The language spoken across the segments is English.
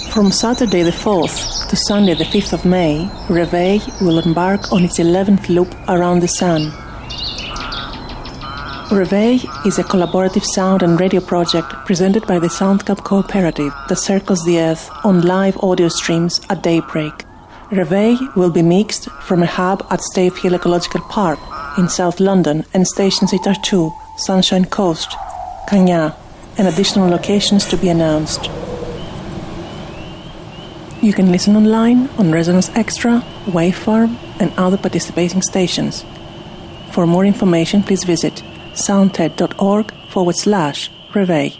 From Saturday the 4th to Sunday the 5th of May, Reveil will embark on its 11th loop around the Sun. Reveil is a collaborative sound and radio project presented by the Soundcap Cooperative that circles the Earth on live audio streams at daybreak. Reveil will be mixed from a hub at Stave Hill Ecological Park in South London and stations at R2, Sunshine Coast, Cagnes, and additional locations to be announced. You can listen online on Resonance Extra, Waveform, and other participating stations. For more information, please visit soundted.org/Reveil.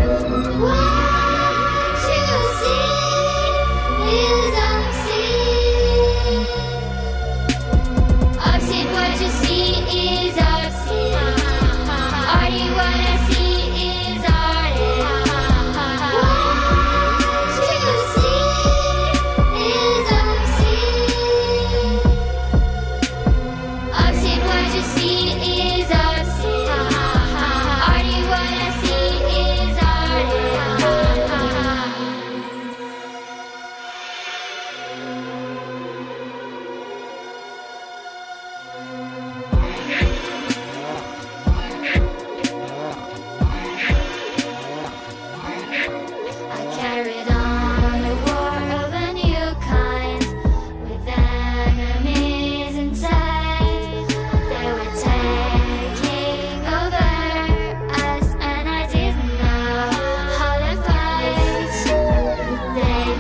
What you see is unseen.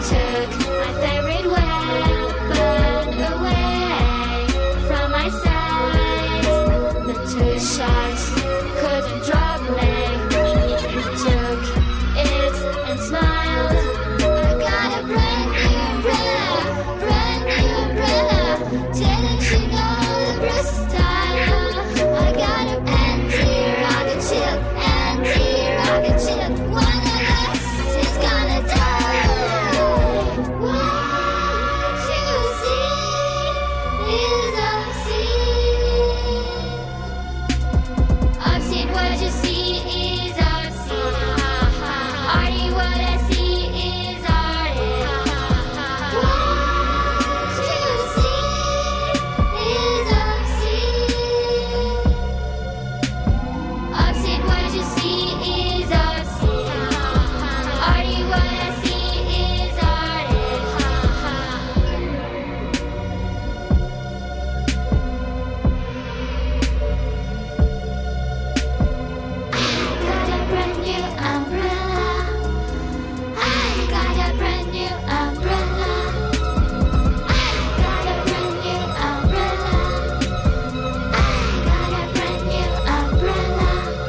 took my favorite weapon away from my side. The two shots couldn't drop me. He took it and smiled. I got a brand new umbrella, brand new umbrella. Didn't you know the Bruce style? I got an anti-rocket shield, anti-rocket shield. One of us is gonna die. What you see is obscene. Obscene, what you see is obscene. Arty, what I see is arty. What you see is obscene. Obscene, what you see is obscene. Arty, what I see is arty. I got a brand new umbrella. I got a brand new umbrella. I got a brand new umbrella. I got a brand new umbrella.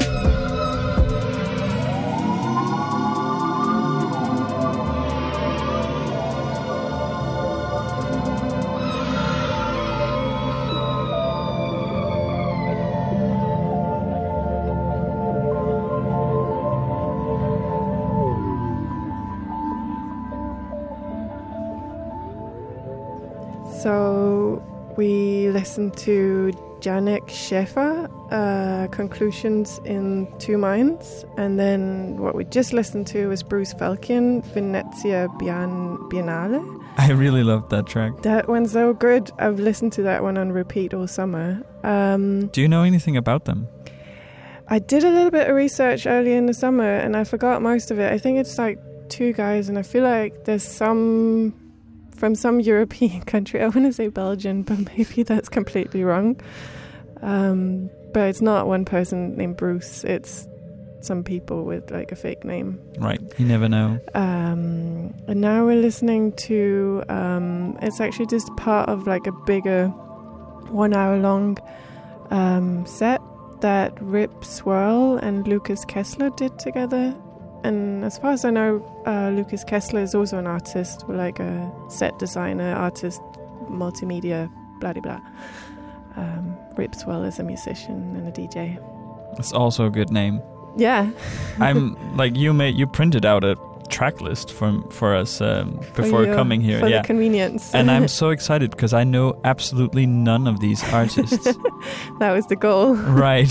So we listened to Janek Schäfer, Conclusions in Two Minds, and then what we just listened to was Bruce Falcon, Venezia Biennale. I really loved that track. That one's so good. I've listened to that one on repeat all summer. Do you know anything about them? I did a little bit of research early in the summer and I forgot most of it. I think it's like two guys, and I feel like there's some from some European country. I want to say Belgian, but maybe that's completely wrong. But it's not one person named Bruce. It's some people with like a fake name. Right, you never know. And now we're listening to, it's actually just part of like a bigger 1 hour long set that Rip Swirl and Lucas Kessler did together. And as far as I know, Lucas Kessler is also an artist, like a set designer, artist, multimedia, blah, blah, blah. Rip Swirl is a musician and a DJ. It's also a good name. Yeah. I'm like, you printed out a track list for us before coming here. For the convenience. And I'm so excited because I know absolutely none of these artists. That was the goal. Right.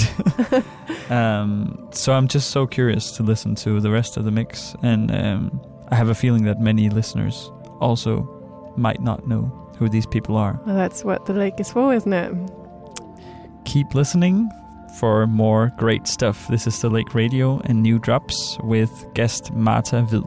So I'm just so curious to listen to the rest of the mix. And I have a feeling that many listeners also might not know who these people are. Well, that's what the lake is for, isn't it? Keep listening for more great stuff. This is The Lake Radio and New Drops with guest Marta Hvid.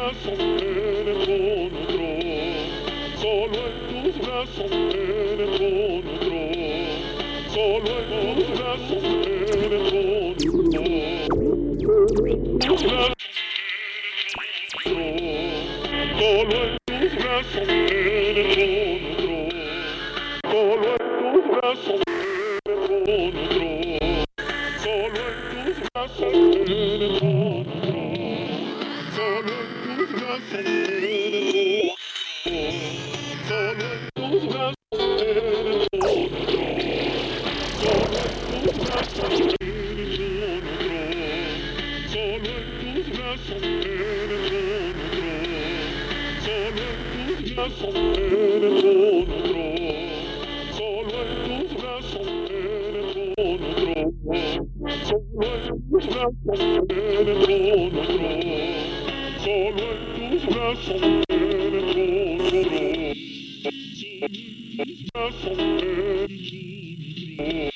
brazos me encuentro, solo en tus brazos me encuentro, solo en tus brazos me encuentro, tus brazos, solo en tus brazos me encuentro, solo en tus brazos me encuentro, solo en tus brazos me encuentro, solo en tus brazos me encuentro, solo en tus brazos me encuentro, solo en tus brazos me encuentro, solo en tus brazos me encuentro, solo en tus brazos me encuentro, solo en tus brazos me encuentro, solo en tus brazos me encuentro, solo en tus brazos me encuentro.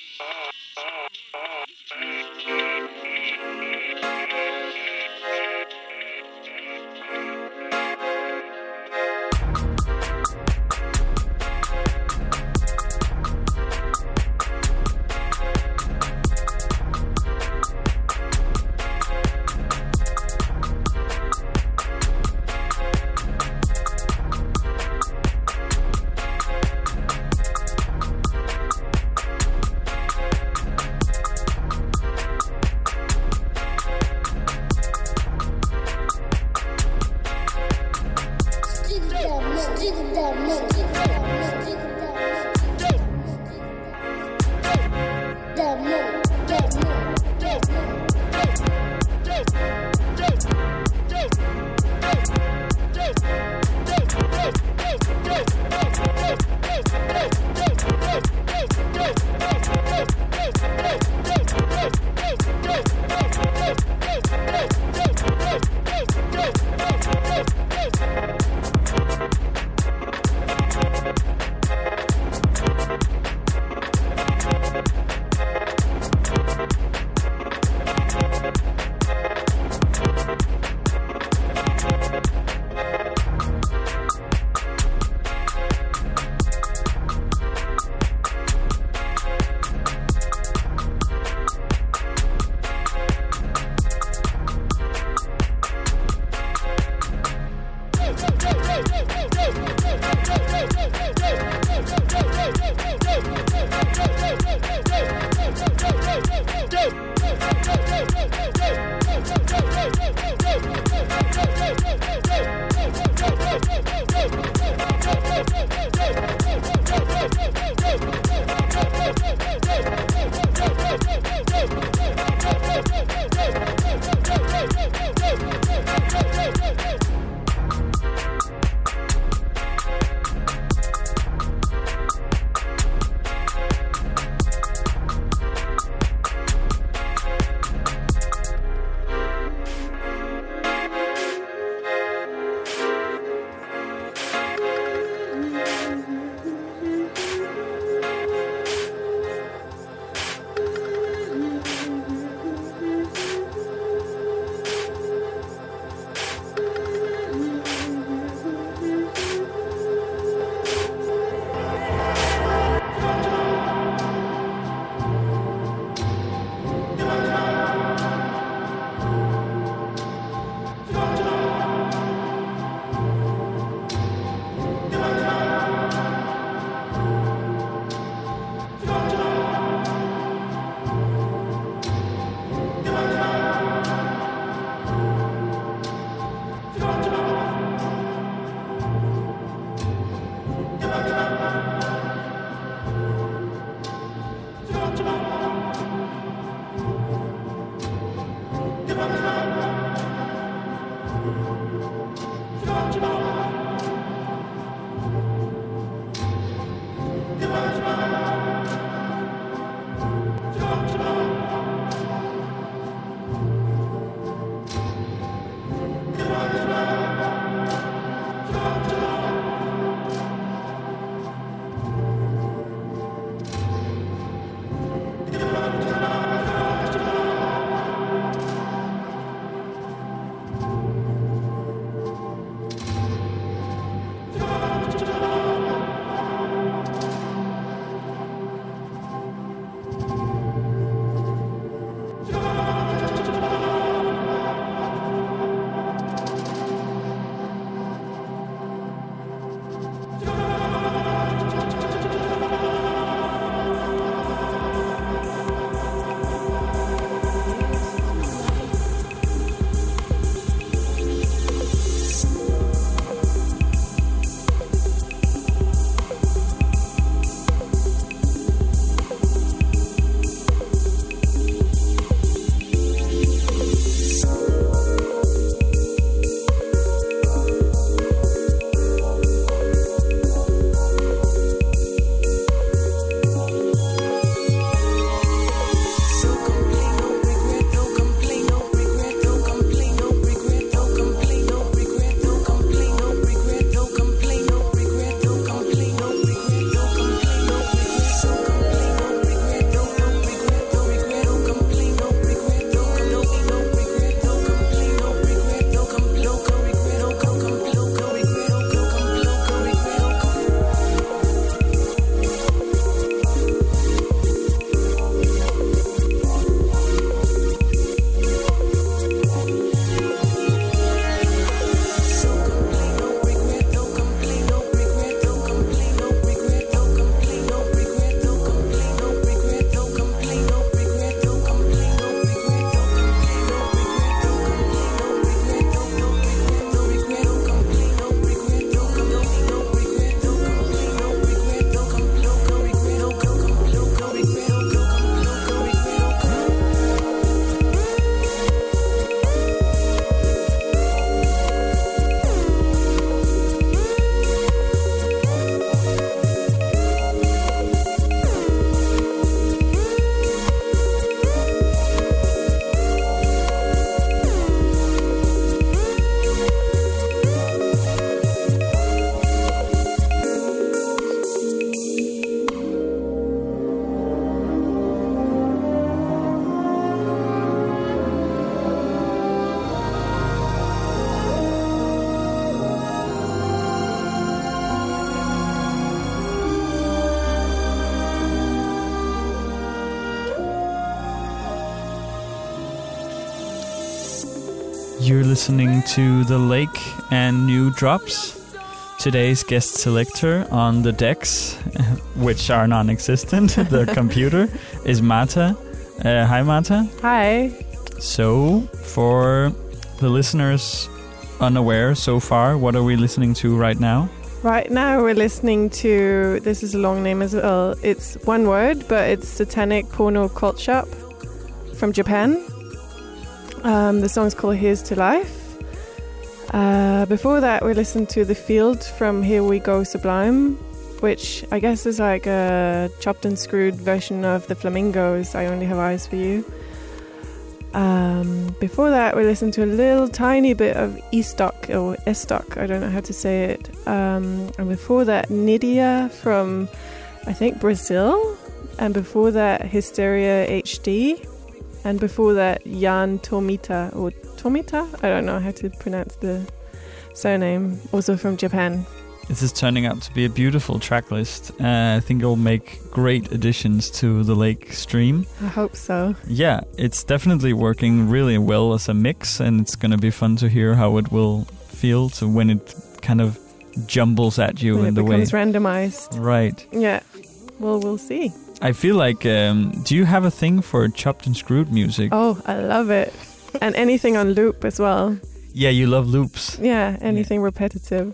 You're listening to The Lake and New Drops. Today's guest selector on the decks, which are non-existent, the computer, is Marta. Hi, Marta. Hi. So, for the listeners unaware so far, what are we listening to right now? Right now we're listening to, this is a long name as well, it's one word, but it's Satanic Porno Cult Shop from Japan. The song's called Here's to Life. Before that we listened to The Field from Here We Go Sublime, which I guess is like a chopped and screwed version of the Flamingos, I Only Have Eyes for You. Before that we listened to a little tiny bit of Estock or Estock, I don't know how to say it, and before that Nidia from I think Brazil, and before that Hysteria HD, and before that Jan Tomita or Tomita, I don't know how to pronounce the surname, also from Japan. This is turning out to be a beautiful track list. I think it'll make great additions to the Lake stream. I hope so. Yeah, it's definitely working really well as a mix, and it's going to be fun to hear how it will feel to when it kind of jumbles at you When in it the way. becomes randomized. Right. Yeah. Well, we'll see. I feel like, do you have a thing for chopped and screwed music? Oh, I love it. And anything on loop as well. Yeah, you love loops. Yeah, anything repetitive.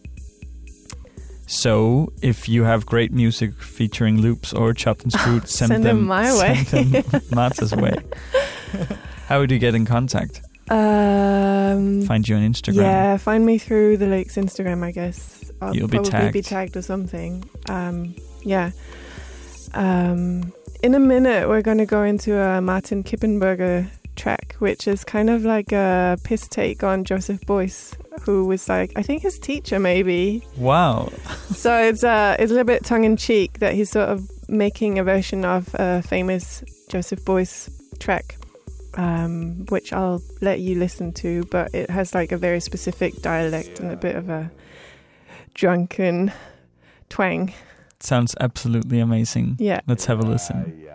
So, if you have great music featuring loops or chopped and screwed, Send them my way. Send them Marta's way. How would you get in contact? Find you on Instagram. Yeah, find me through the Lake's Instagram, I guess. I'll You'll be probably be tagged or something. Yeah. In a minute, we're going to go into a Martin Kippenberger track, which is kind of like a piss take on Joseph Beuys, who was like, I think his teacher maybe. Wow. So it's a little bit tongue-in-cheek that he's sort of making a version of a famous Joseph Beuys track, which I'll let you listen to, but it has like a very specific dialect and a bit of a drunken twang. Sounds absolutely amazing. Yeah. Let's have a listen.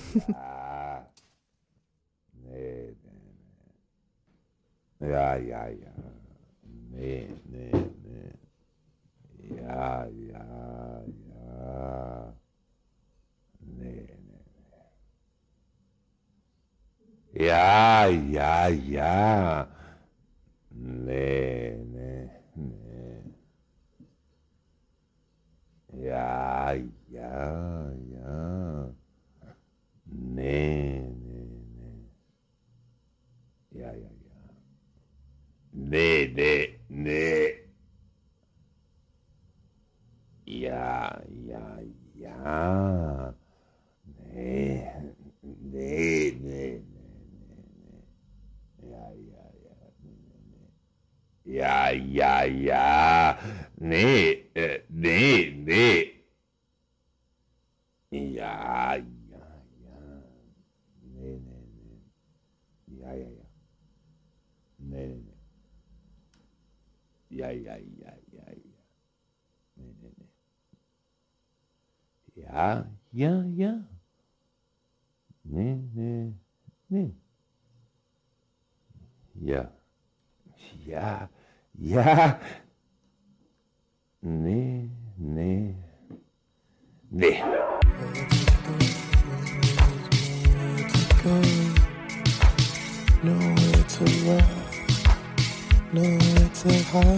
Nowhere to run, nowhere to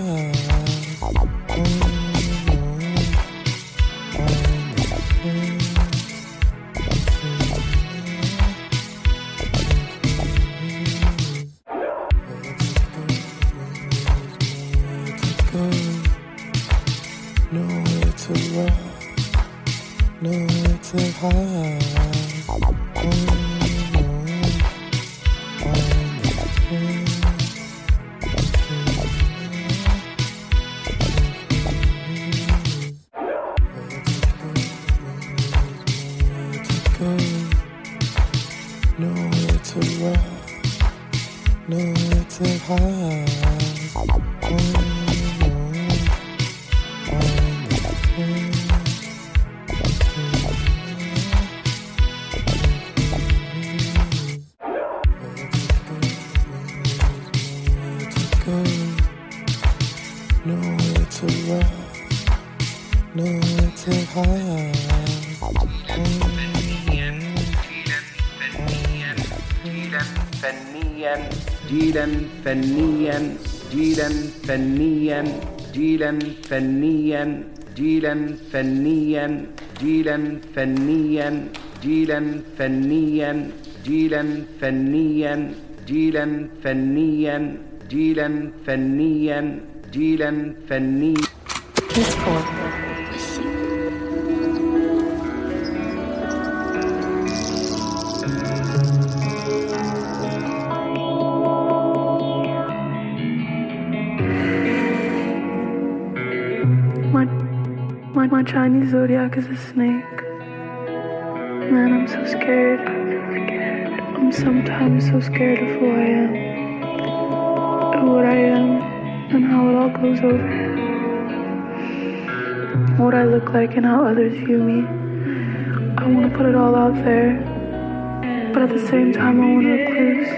hide. Nowhere to run, nowhere to hide. Nowhere to run, nowhere to hide. Nowhere فنيا جيلا فنيا جيلا فنيا جيلا فنيا جيلا فنيا جيلا فنيا جيلا فنيا جيلا فنيا جيلا فنيا جيلا فنيا جيلا فنيا Discord. My Chinese zodiac is a snake. Man, I'm so scared. I'm sometimes so scared of who I am, of what I am, and how it all goes over. What I look like and how others view me. I want to put it all out there, but at the same time I want to recluse.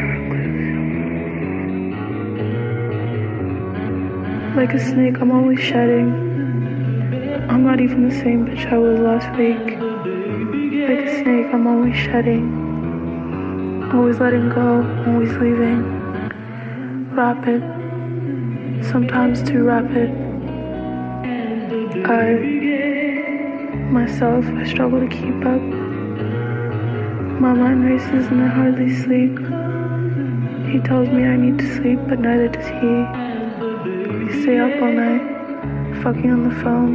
Like a snake, I'm always shedding. I'm not even the same bitch I was last week. Like a snake, I'm always shedding. Always letting go, always leaving. Rapid, sometimes too rapid. Myself, I struggle to keep up. My mind races and I hardly sleep. He tells me I need to sleep, but neither does he. We stay up all night, fucking on the phone.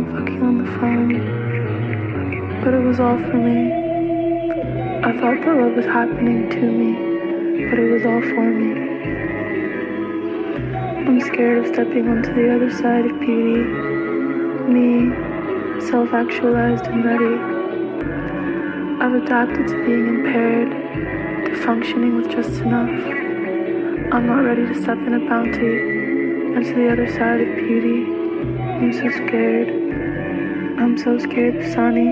But it was all for me. I thought that love was happening to me, but it was all for me. I'm scared of stepping onto the other side of beauty. Me, self-actualized and ready. I've adapted to being impaired, to functioning with just enough. I'm not ready to step in a bounty and to the other side of beauty. I'm so scared. I'm so scared of Sani.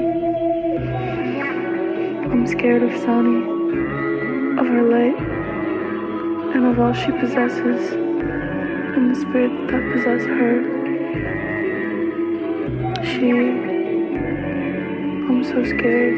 I'm scared of Sani, of her light, and of all she possesses, and the spirits that possess her. I'm so scared.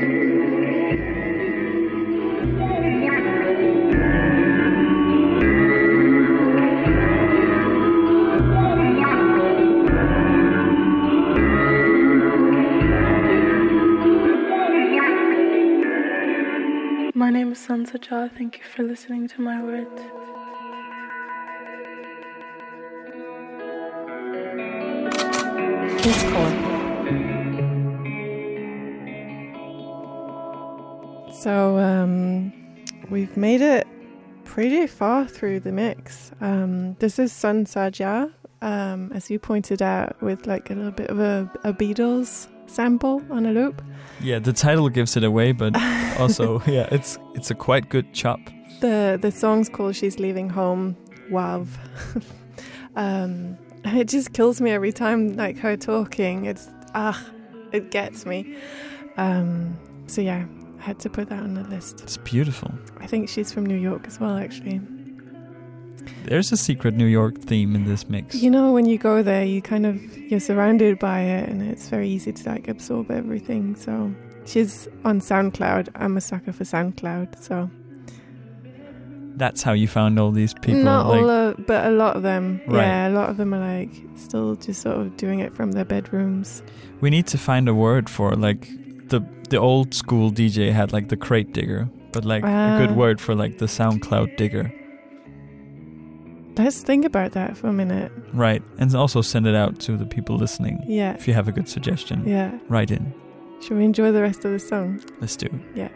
My name is Sansa Jha. Thank you for listening to my words. Discord. So we've made it pretty far through the mix. This is Sansa Jha, as you pointed out, with like a little bit of a Beatles sample on a loop. Yeah, the title gives it away, but also, yeah, it's a quite good chop. The song's called She's Leaving Home. Wow. It just kills me every time, like her talking. It gets me. So yeah, I had to put that on the list. It's beautiful. I think she's from New York as well, actually. There's a secret New York theme in this mix. You know, when you go there, you're surrounded by it, and it's very easy to like absorb everything. So she's on SoundCloud. I'm a sucker for SoundCloud, so that's how you found all these people. Not like, all, but a lot of them. Right. Yeah, a lot of them are like still just sort of doing it from their bedrooms. We need to find a word for like the old school DJ had like the crate digger, but like a good word for like the SoundCloud digger. Let's think about that for a minute. Right, and also send it out to the people listening. Yeah. If you have a good suggestion. Yeah. Write in. Should we enjoy the rest of the song? Let's do. Yeah.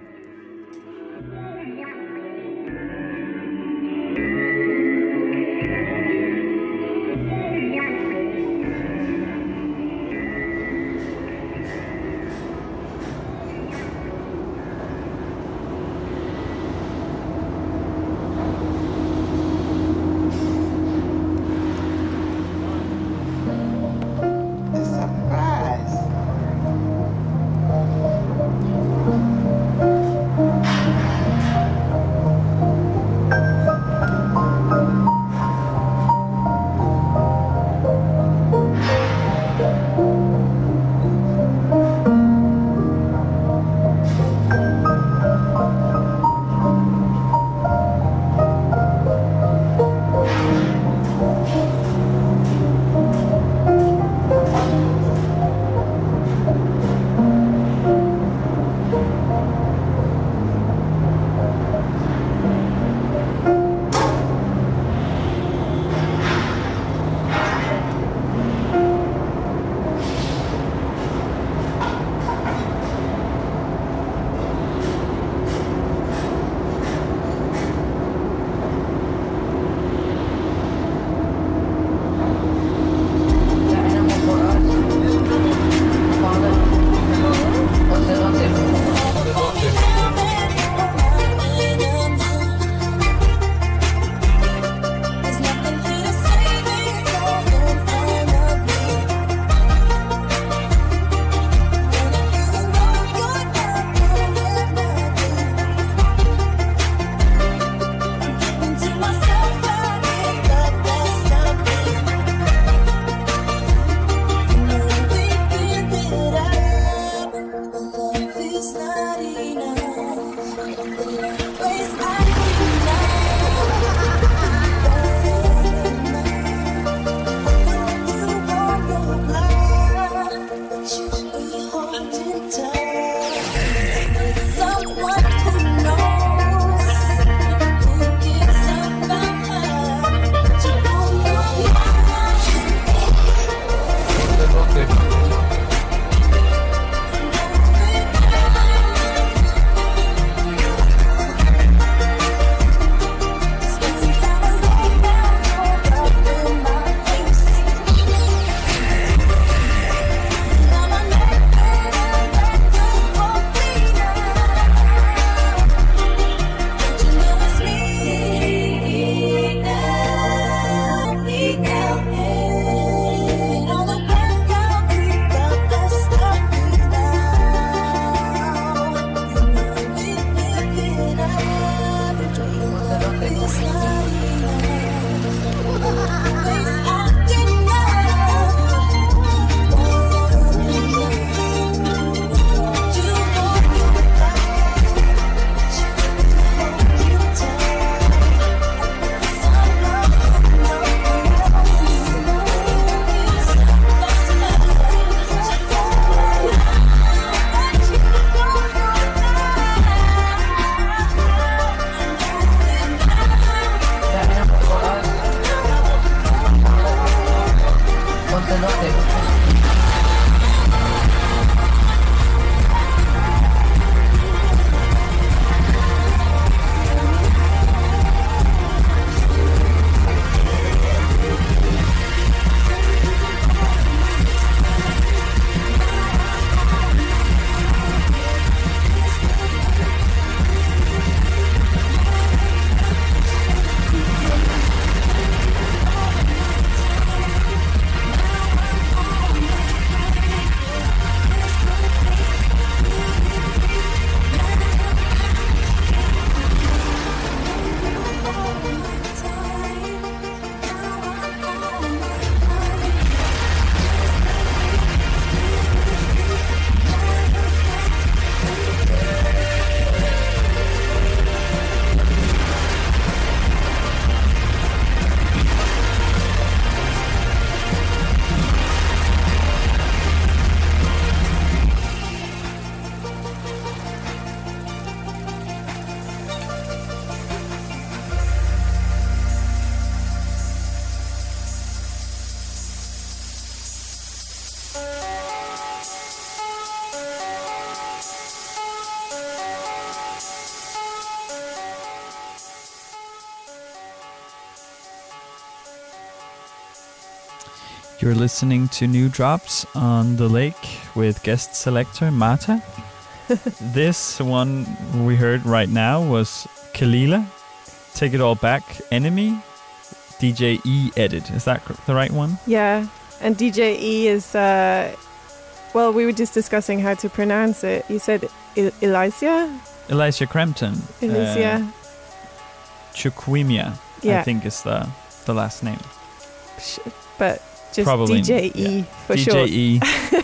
You're listening to New Drops on the Lake with guest selector Marta. This one we heard right now was Kalila, Take It All Back, Enemy, DJ E Edit. Is that the right one? Yeah, and DJ E is, well, we were just discussing how to pronounce it. You said Elysia? Elysia Crampton. Elysia. Chukwemia, Yeah. I think is the last name. But just Probably, DJ E for DJ short. E.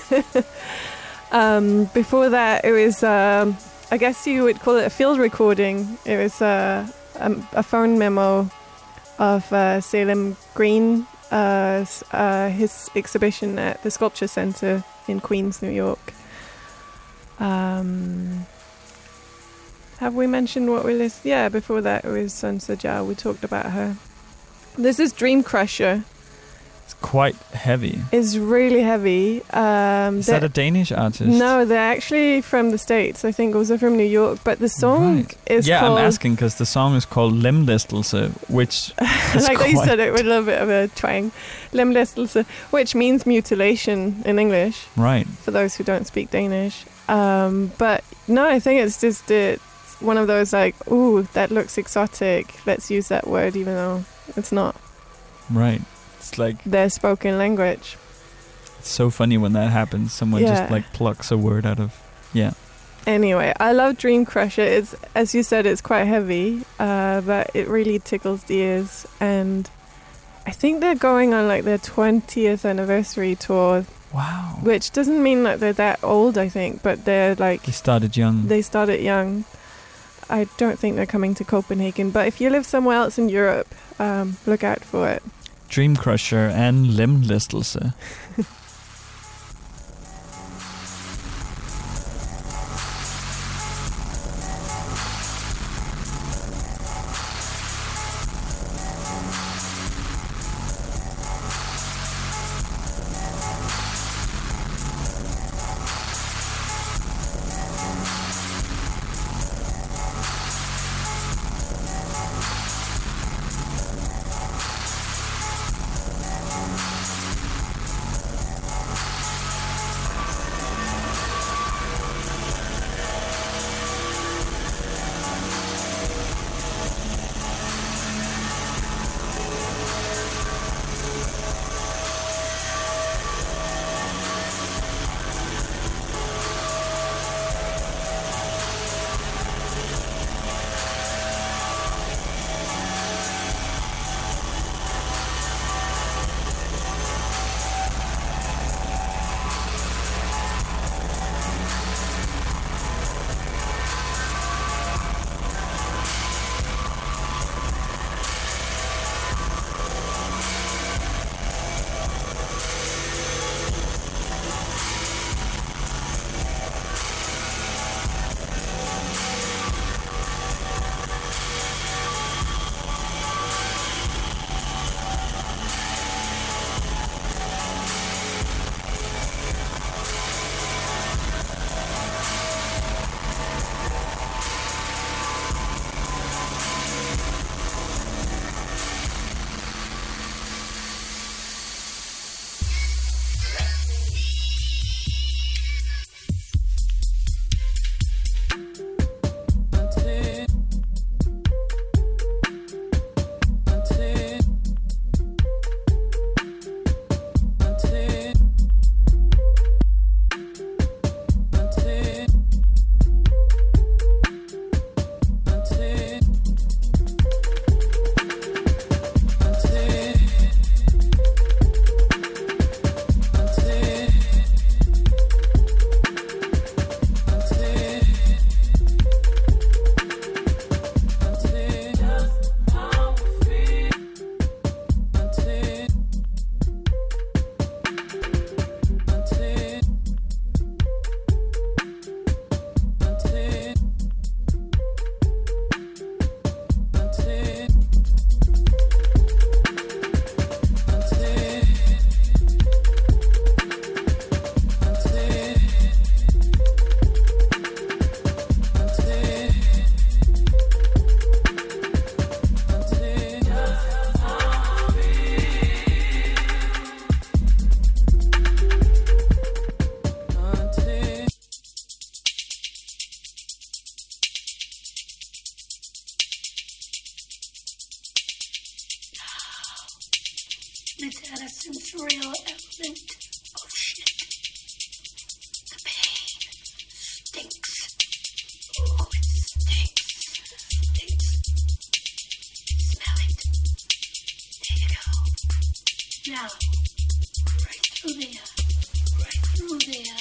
Before that, it was, I guess you would call it a field recording. It was a phone memo of Salem Green, his exhibition at the Sculpture Center in Queens, New York. Have we mentioned what we listened? Yeah, before that it was Sun Sajal. We talked about her. This is Dream Crusher. It's quite heavy. It's really heavy. Is that a Danish artist? No, they're actually from the States. I think also from New York. But the song Right. is Yeah, called... I'm asking because the song is called Lemlæstelse, which is like you quite- said it with a little bit of a twang. Lemlæstelse, which means mutilation in English, Right. for those who don't speak Danish. But no, I think it's just one of those like, ooh, that looks exotic. Let's use that word even though it's not Right. It's like, their spoken language. it's so funny when that happens. Someone Yeah. just like plucks a word out of, yeah. Anyway, I love Dream Crusher. It's, as you said, it's quite heavy, but it really tickles the ears. And I think they're going on like their 20th anniversary tour, Wow. which doesn't mean that they're that old, I think, but they're like, They started young. they started young. I don't think they're coming to Copenhagen, but if you live somewhere else in Europe, look out for it. Dream Crusher and Lemlæstelse. Let's add a sensorial element. Oh shit. The pain stinks. Oh, it stinks. Stinks. Smell it. There you go. Now, right through there. Right through there.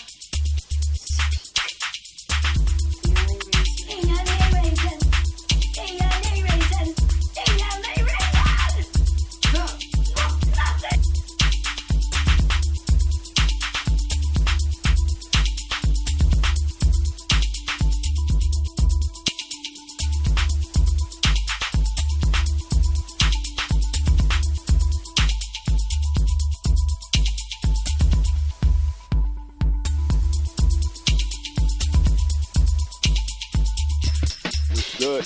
Good.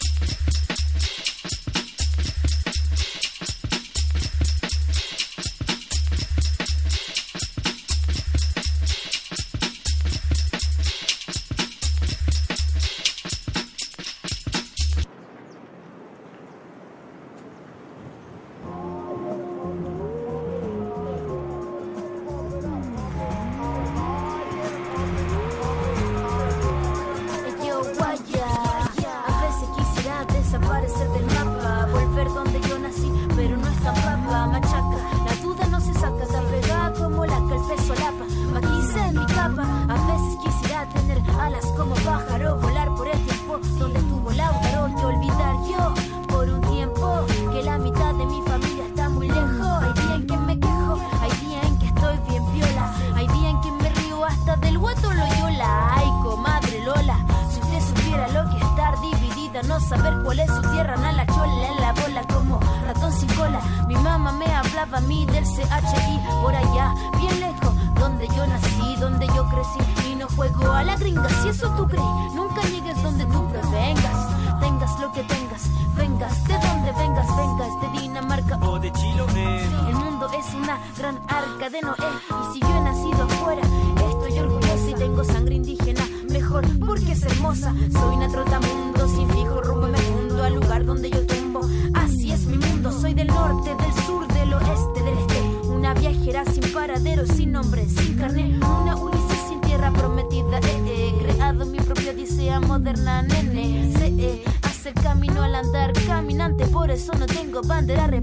Desaparecer del mapa, volver donde yo nací, pero no es tan papa, machaca, la duda no se saca, tan pegada como laca, el peso lapa, maquiza en mi capa, a veces quisiera tener alas como pájaro, volar por el tiempo donde estuvo Lautaro, y olvidar yo, por un tiempo, que la mitad de mi familia está muy lejos, hay días en que me quejo, hay días en que estoy bien viola, hay días en que me río hasta del guato Loyola, ay comadre Lola, si usted supiera lo que es estar dividida, no saber cuál es su tierra, na la chola en la bola como ratón sin cola. Mi mamá me hablaba a mí del CHI, por allá, bien lejos, donde yo nací, donde yo crecí, y no juego a la gringa, si eso tú crees, nunca llegues donde tú prevengas, tengas lo que tengas, vengas, de donde vengas, de Dinamarca o de Chiloé. El mundo es una gran arca de Noé, y si yo he nacido afuera, estoy orgullosa y tengo sangre indígena, mejor porque es hermosa, soy una trotamundo, sin fijo rumbo me hundo al lugar donde yo tumbo, así es mi mundo, soy del norte, del sur, del oeste, del este, una viajera sin paradero, sin nombre, sin carné, una Ulises sin tierra prometida, creado mi propia odisea moderna, nene, hace el camino al andar caminante, por eso no tengo bandera.